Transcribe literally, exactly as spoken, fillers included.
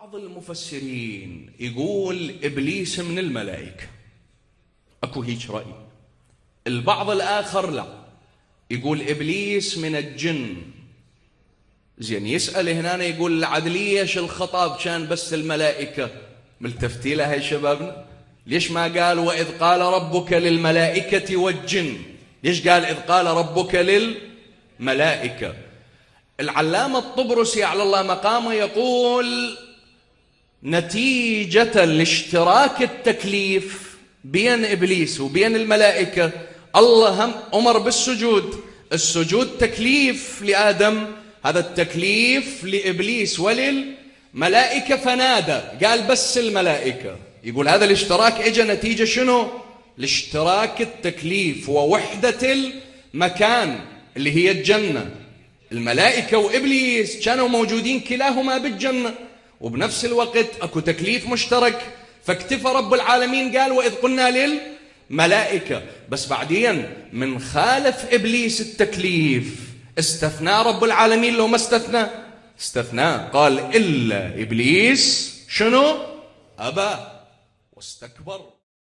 بعض المفسرين يقول إبليس من الملائكة، أكو هيك رأي. البعض الآخر لا، يقول إبليس من الجن. زين، يسأل هنا يقول العدل ليش الخطاب كان بس الملائكة؟ ملتفتي لها يا شبابنا؟ ليش ما قال وإذ قال ربك للملائكة والجن؟ ليش قال إذ قال ربك للملائكة؟ العلامة الطبرسي على الله مقامه يقول نتيجة لاشتراك التكليف بين إبليس وبين الملائكة الله هم أمر بالسجود. السجود تكليف لآدم، هذا التكليف لإبليس وللملائكة، فنادى قال بس الملائكة. يقول هذا الاشتراك اجى نتيجة شنو؟ لاشتراك التكليف ووحدة المكان اللي هي الجنة. الملائكة وإبليس كانوا موجودين كلاهما بالجنة، وبنفس الوقت أكو تكليف مشترك، فاكتفى رب العالمين قال وإذ قلنا للملائكة. بس بعدين من خالف إبليس التكليف استثنى رب العالمين، لو ما استثنى استثنى قال إلا إبليس شنو؟ أبى واستكبر.